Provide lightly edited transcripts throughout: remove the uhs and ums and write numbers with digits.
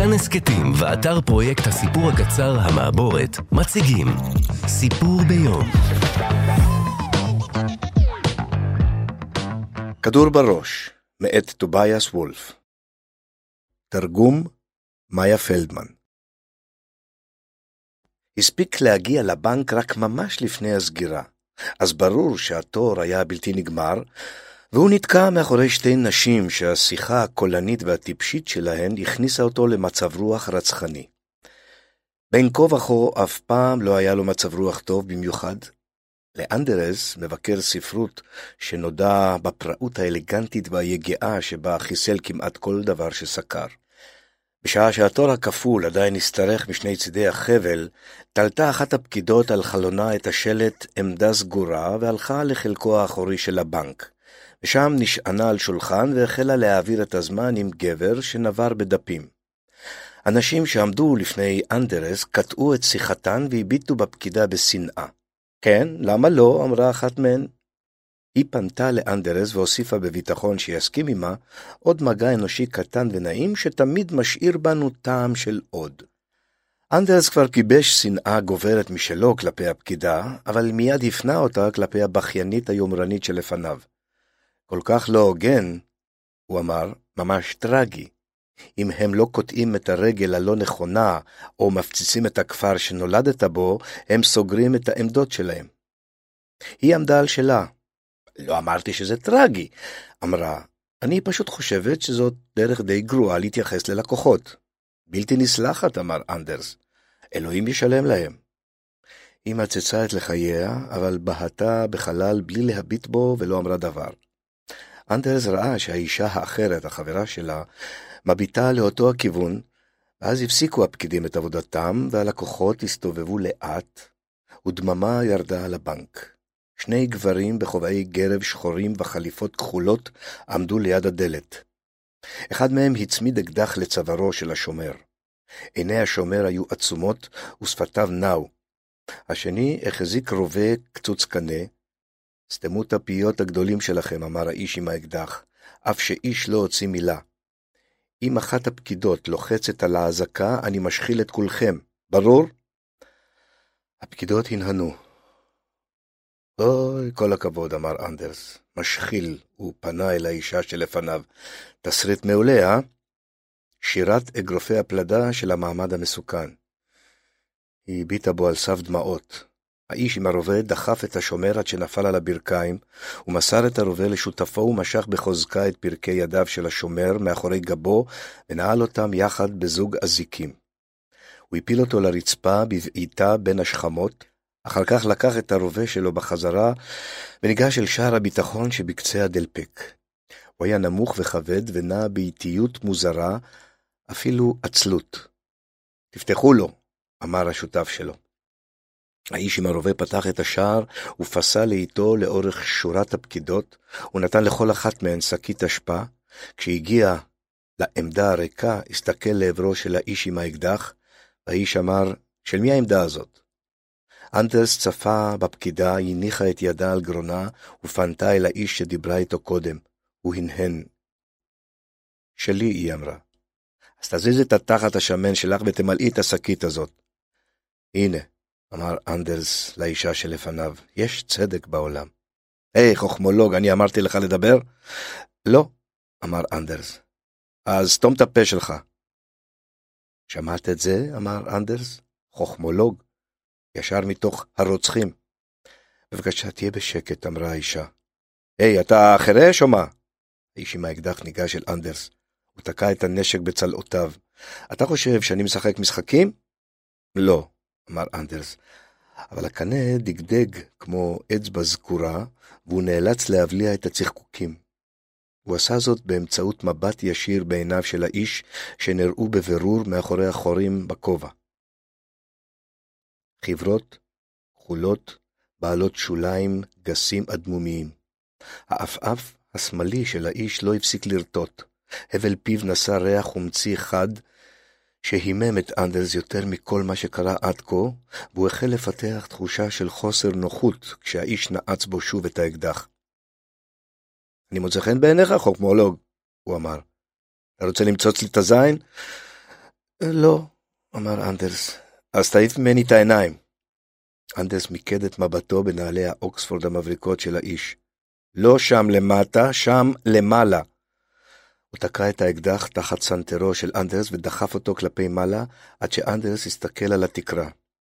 כאן הסקטים ואתר פרויקט הסיפור הקצר המעבורת מציגים סיפור ביום. כדור בראש, מאת טובייס וולף. תרגום מאיה פלדמן. הספיק להגיע לבנק רק ממש לפני הסגירה, אז ברור שהתור היה בלתי נגמר, והוא נתקע מאחורי שתי נשים שהשיחה הקולנית והטיפשית שלהן הכניסה אותו למצב רוח רצחני. בין כה וכה אף פעם לא היה לו מצב רוח טוב במיוחד. לאנדרס, מבקר ספרות שנודע בפראות האלגנטית והיגעה שבה חיסל כמעט כל דבר שסקר. בשעה שהתור הכפול עדיין הסתרך משני צידי החבל, תלתה אחת הפקידות על חלונה את השלט עמדה סגורה והלכה לחלקו האחורי של הבנק. ושם נשענה על שולחן והחלה להעביר את הזמן עם גבר שנבר בדפים. אנשים שעמדו לפני אנדרס קטעו את שיחתן והביטו בפקידה בשנאה. כן, למה לא? אמרה אחת מהן. היא פנתה לאנדרס והוסיפה בביטחון שיסכים עמה עוד מגע אנושי קטן ונעים שתמיד משאיר בנו טעם של עוד. אנדרס כבר גיבש שנאה גוברת משלו כלפי הפקידה, אבל מיד הפנה אותה כלפי הבכיינית היומרנית שלפניו. כל כך לא הוגן, הוא אמר, ממש טרגי. אם הם לא קוטעים את הרגל הלא נכונה, או מפציצים את הכפר שנולדת בו, הם סוגרים את העמדות שלהם. היא עמדה על שלה. לא אמרתי שזה טרגי, אמרה. אני פשוט חושבת שזאת דרך די גרועה להתייחס ללקוחות. בלתי נסלחת, אמר אנדרס. אלוהים ישלם להם. היא מצצה את לחייה, אבל בהתה בחלל בלי להביט בו ולא אמרה דבר. אנדרס ראה שהאישה האחרת, החברה שלה, מביטה לאותו הכיוון, ואז הפסיקו הפקידים את עבודתם, והלקוחות הסתובבו לאט, ודממה ירדה על הבנק. שני גברים בחובעי גרב שחורים וחליפות כחולות עמדו ליד הדלת. אחד מהם הצמיד אקדח לצווארו של השומר. עיני השומר היו עצומות ושפתיו נעו. השני החזיק רובה קצוץ קנה. סתמו את הפיות הגדולים שלכם, אמר האיש עם האקדח, אף שאיש לא הוציא מילה. אם אחת הפקידות לוחצת על האזעקה, אני משחיל את כולכם. ברור? הפקידות הנהנו. אוי, כל הכבוד, אמר אנדרס. משחיל, הוא פנה אל האישה שלפניו. תסריט מעולה, שירת אגרופי הפלדה של המעמד המסוכן. היא הביטה בו על סף דמעות. האיש עם הרובה דחף את השומר עד שנפל על הברכיים, ומסר את הרובה לשותפו ומשך בחוזקה את פרקי ידיו של השומר מאחורי גבו, ונעל אותם יחד בזוג אזיקים. הוא הפיל אותו לרצפה בבעיטה בין השכמות, אחר כך לקח את הרובה שלו בחזרה, וניגש אל שער הביטחון שבקצה הדלפק. הוא היה נמוך וכבד ונע באיטיות מוזרה, אפילו עצלות. תפתחו לו, אמר השותף שלו. האיש עם הרובה פתח את השער ופסע לאיתו לאורך שורת הפקידות, ונתן לכל אחת מהן שקית אשפה. כשהגיע לעמדה הריקה, הסתכל לעברו של האיש עם האקדח, והאיש אמר, של מי העמדה הזאת? אנדרס צפה בפקידה, הניחה את ידה על גרונה, ופנתה אל האיש שדיברה איתו קודם. הוא הנהן. שלי, היא אמרה. אז תזיז את התחת השמן שלך ותמלאי את השקית הזאת. הנה. אמר אנדרס לאישה שלפניו, יש צדק בעולם. היי, חוכמולוג, אני אמרתי לך לדבר? לא, אמר אנדרס. אז סתום את הפה שלך. שמעת את זה? אמר אנדרס. חוכמולוג, ישר מתוך הרוצחים. בבקשה, תהיה בשקט, אמרה האישה. היי, אתה חרש או מה? האיש עם האקדח ניגש אל אנדרס. הוא תקע את הנשק בצלעותיו. אתה חושב שאני משחק משחקים? לא. אמר אנדרס, אבל הקנה דגדג כמו אצבע זקורה, והוא נאלץ להבליע את הצחקוקים. הוא עשה זאת באמצעות מבט ישיר בעיניו של האיש, שנראו בבירור מאחורי החורים בכובע. חברות, חולות, בעלות שוליים, גסים אדמומיים. האפאף השמאלי של האיש לא הפסיק לרטוט. הבל פיו נשא ריח חומצי חד, שהימם את אנדרס יותר מכל מה שקרה עד כה, והוא החל לפתח תחושה של חוסר נוחות כשהאיש נעץ בו שוב את האקדח. אני מוצא חן בעיניך, חוכמולוג, הוא אמר. אתה רוצה למצוץ לי את הזין? לא, אמר אנדרס. אז תעיף ממני את העיניים. אנדרס מיקד את מבטו בנעלי האוקספורד המבריקות של האיש. לא שם למטה, שם למעלה. הוא תקע את האקדח תחת סנטרו של אנדרס ודחף אותו כלפי מעלה עד שאנדרס הסתכל על התקרה.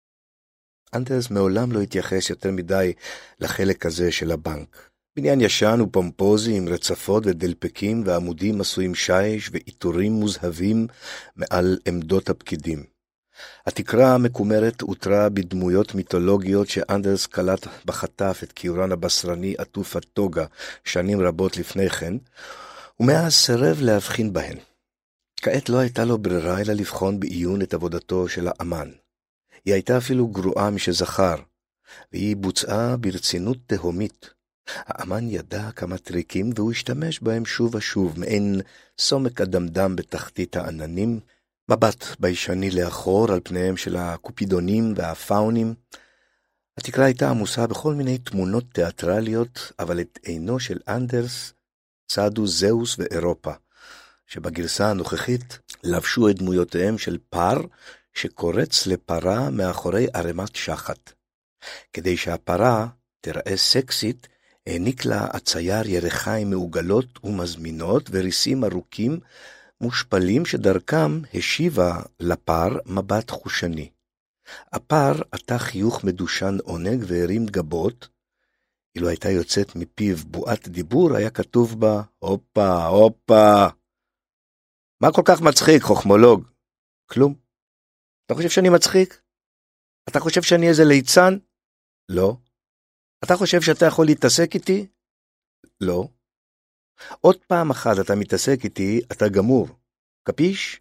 אנדרס מעולם לא התייחס יותר מדי לחלק הזה של הבנק. בניין ישן ופומפוזי עם רצפות ודלפקים ועמודים עשויים שיש ועיטורים מוזהבים מעל עמדות הפקידים. התקרה המקומרת הותרה בדמויות מיתולוגיות שאנדרס קלט בחטף את קיורן הבשרני עטוף הטוגה שנים רבות לפני כן, ומאז סירב להבחין בהן. כעת לא הייתה לו ברירה אלא לבחון בעיון את עבודתו של האמן. היא הייתה אפילו גרועה משזכר, והיא בוצעה ברצינות תהומית. האמן ידע כמה טריקים והוא השתמש בהם שוב ושוב, מעין סומק אדמדם בתחתית העננים, מבט ביישני לאחור על פניהם של הקופידונים והפאונים. התקרה הייתה עמוסה בכל מיני תמונות תיאטרליות, אבל את עינו של אנדרס צעדו זאוס ואירופה, שבגרסה הנוכחית לבשו את דמויותיהם של פר שקורץ לפרה מאחורי ערימת שחת. כדי שהפרה תראה סקסית, העניק לה הצייר ירחיים מעוגלות ומזמינות וריסים ארוכים מושפלים שדרכם השיבה לפר מבט חושני. הפר עטה חיוך מדושן עונג והרים גבות. אילו הייתה יוצאת מפיו בועת דיבור, היה כתוב בה, הופה, הופה. מה כל כך מצחיק, חוכמולוג? כלום. אתה חושב שאני מצחיק? אתה חושב שאני איזה ליצן? לא. אתה חושב שאתה יכול להתעסק איתי? לא. עוד פעם אחת אתה מתעסק איתי, אתה גמור. קפיש?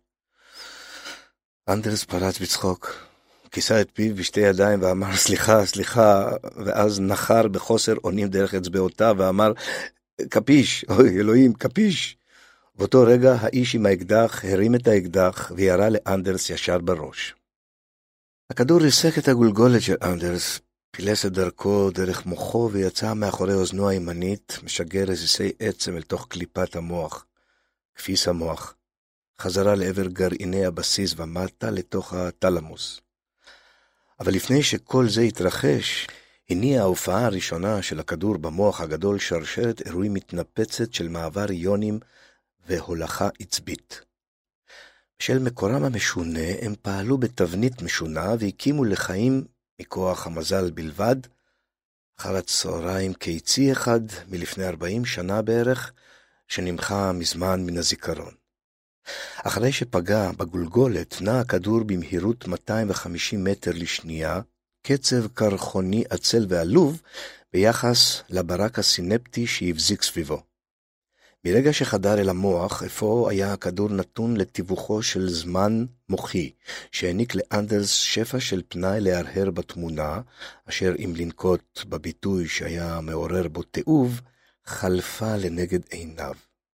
אנדרס פרץ בצחוק. כיסה את פיו בשתי ידיים ואמר סליחה, סליחה, ואז נחר בחוסר אונים דרך אצבעותיו ואמר קפיש, אוי אלוהים, קפיש. באותו רגע האיש עם האקדח הרים את האקדח וירה לאנדרס ישר בראש. הכדור ריסק את הגולגולת של אנדרס, פילס את דרכו דרך מוחו ויצא מאחורי אוזנו הימנית, משגר רסיסי עצם אל תוך קליפת המוח, כפיס המוח, חזרה לעבר גרעיני הבסיס ומטה לתוך התלמוס. אבל לפני שכל זה התרחש, הניעה ההופעה הראשונה של הכדור במוח הגדול שרשרת אירועים מתנפצת של מעבר איונים והולכה עצבית. בשל מקורם המשונה, הם פעלו בתבנית משונה והקימו לחיים מכוח המזל בלבד, אחר הצהריים קיצי אחד מלפני 40 שנה בערך, שנמחה מזמן מן הזיכרון. אחרי שפגע בגולגולת, נע הכדור במהירות 250 מטר לשנייה, קצב קרחוני עצל ועלוב ביחס לברק הסינפטי שהבזיק סביבו. מרגע שחדר אל המוח, איפה היה הכדור נתון לתיווכו של זמן מוחי, שהעניק לאנדרס שפע של פנאי להרהר בתמונה, אשר אם לנקוט בביטוי שהיה מעורר בו תיעוב, חלפה לנגד עיניו.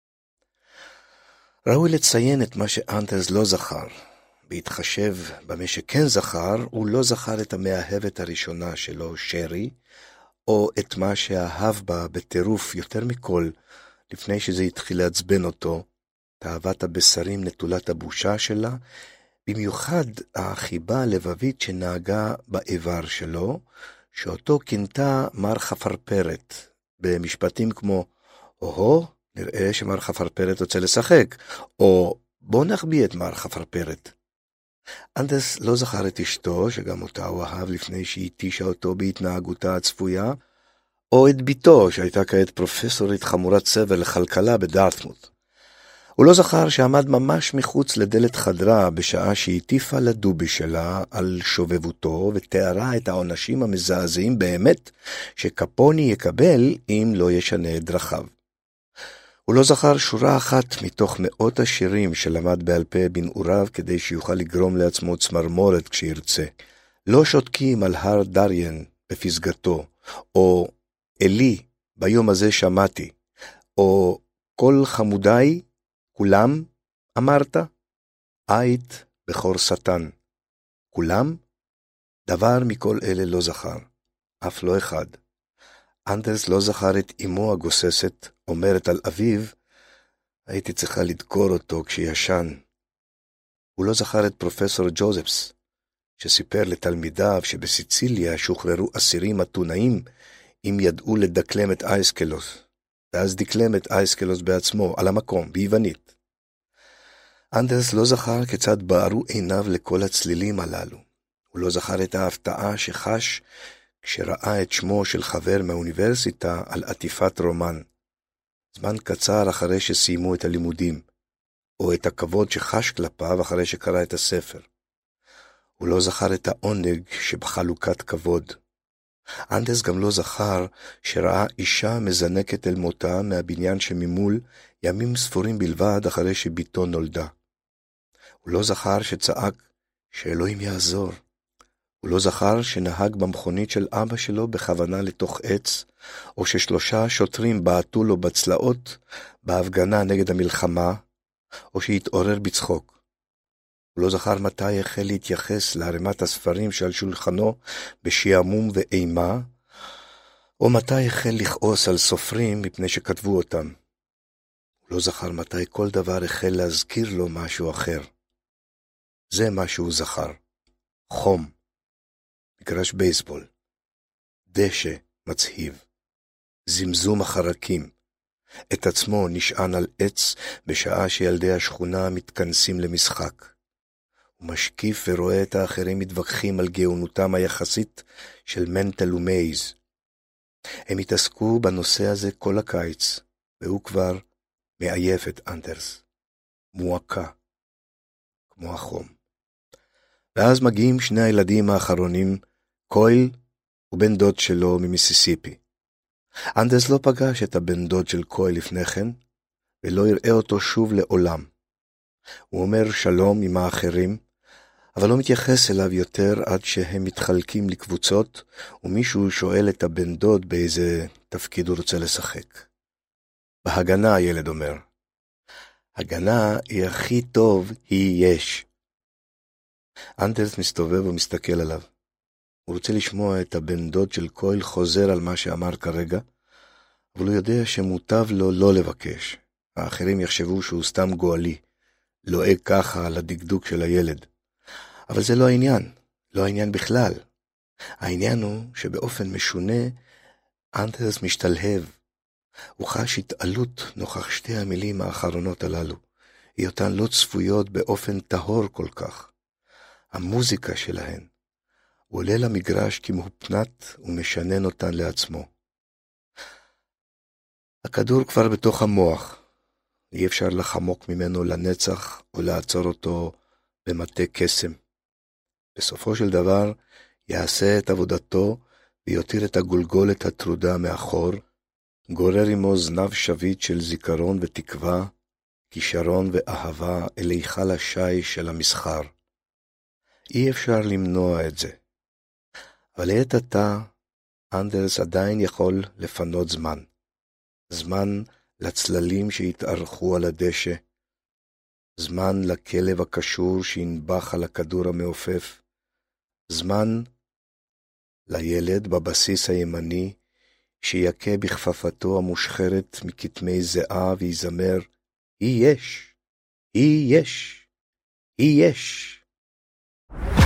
ראוי לציין את מה שאנדרס לא זכר. בהתחשב במה שכן זכר, הוא לא זכר את המאהבת הראשונה שלו, שרי, או את מה שאהב בה בטירוף יותר מכל, לפני שזה התחיל לעצבן אותו, תאוות הבשרים נטולת הבושה שלה, במיוחד החיבה הלבבית שנהגה באיבר שלו, שאותו כינתה מר חפרפרת, במשפטים כמו, או-הו, נראה שמר חפרפרת רוצה לשחק, או בוא נחביא את מר חפרפרת. אנדרס לא זכר את אשתו, שגם אותה הוא אהב לפני שהיא תישה אותו בהתנהגותה הצפויה, או את ביתו, שהייתה כעת פרופסורית חמורת סבל לכלכלה בדארטמוט. הוא לא זכר שעמד ממש מחוץ לדלת חדרה בשעה שהטיפה לדובי שלה על שובבותו ותיארה את העונשים המזעזעים באמת שקפוני יקבל אם לא ישנה את דרכיו. הוא לא זכר שורה אחת מתוך מאות השירים שלמד בעל פה בנעוריו כדי שיוכל לגרום לעצמו צמרמורת כשירצה. לא שותקים על הר דריין בפסגתו, או אלי ביום הזה שמעתי, או כל חמודיי, כולם אמרת, היית בכור שטן. כולם? דבר מכל אלה לא זכר, אף לא אחד. אנדרס לא זכר את אמו הגוססת, אומרת על אביו, הייתי צריכה לדקור אותו כשישן. הוא לא זכר את פרופסור ג'וזפס, שסיפר לתלמידיו שבסיציליה שוחררו אסירים אתונאים אם ידעו לדקלם את אייסקלוס, ואז דקלם את אייסקלוס בעצמו, על המקום, ביוונית. אנדרס לא זכר כיצד בערו עיניו לכל הצלילים הללו. הוא לא זכר את ההפתעה שחש כשראה את שמו של חבר מהאוניברסיטה על עטיפת רומן, זמן קצר אחרי שסיימו את הלימודים, או את הכבוד שחש כלפיו אחרי שקרא את הספר. הוא לא זכר את העונג שבחלוקת כבוד. אנדרס גם לא זכר שראה אישה מזנקת אל מותה מהבניין שממול ימים ספורים בלבד אחרי שביתו נולדה. הוא לא זכר שצעק שאלוהים יעזור. הוא לא זכר שנהג במכונית של אבא שלו בכוונה לתוך עץ, או ש3 שוטרים בעטו לו בצלעות בהפגנה נגד המלחמה, או שהתעורר בצחוק. הוא לא זכר מתי החל להתייחס לערימת הספרים שעל שולחנו בשעמום ואימה, או מתי החל לכעוס על סופרים מפני שכתבו אותם. הוא לא זכר מתי כל דבר החל להזכיר לו משהו אחר. זה מה שהוא זכר. חום, מגרש בייסבול, דשא מצהיב, זמזום החרקים, את עצמו נשען על עץ בשעה שילדי השכונה מתכנסים למשחק. הוא משקיף ורואה את האחרים מתווכחים על גאונותם היחסית של מנטל ומייז. הם התעסקו בנושא הזה כל הקיץ, והוא כבר מעייף את אנדרס. מועקה, כמו החום. ואז מגיעים 2 הילדים האחרונים, קויל ובן דוד שלו ממיסיסיפי. אנדרס לא פגש את הבן דוד של קויל לפני כן, ולא יראה אותו שוב לעולם. הוא אומר שלום עם האחרים, אבל לא מתייחס אליו יותר עד שהם מתחלקים לקבוצות, ומישהו שואל את הבן דוד באיזה תפקיד הוא רוצה לשחק. בהגנה, הילד אומר. הגנה היא הכי טוב היא יש. אנדרס מסתובב ומסתכל עליו. הוא רוצה לשמוע את הבן דוד של קויל חוזר על מה שאמר כרגע, אבל הוא יודע שמוטב לו לא לבקש. האחרים יחשבו שהוא סתם גואלי, לועג ככה על הדקדוק של הילד. אבל זה לא העניין, לא העניין בכלל. העניין הוא שבאופן משונה, אנדרס משתלהב. הוא חש התעלות נוכח 2 המילים האחרונות הללו, היותן לא צפויות באופן טהור כל כך. המוזיקה שלהן. הוא עולה למגרש כמהופנת ומשנן אותן לעצמו. הכדור כבר בתוך המוח. אי אפשר לחמוק ממנו לנצח או לעצור אותו במטה קסם. בסופו של דבר יעשה את עבודתו ויותיר את הגולגולת הטרודה מאחור, גורר עמו זנב שביט של זיכרון ותקווה, כישרון ואהבה אל היכל השי של המסחר. אי אפשר למנוע את זה. אבל לעת עתה, אנדרס עדיין יכול לפנות זמן. זמן לצללים שהתארחו על הדשא, זמן לכלב הקשור שינבח על הכדור המעופף, זמן לילד בבסיס הימני שיקה בכפפתו המושחרת מכתמי זהה ויזמר, היא יש, היא יש, היא יש.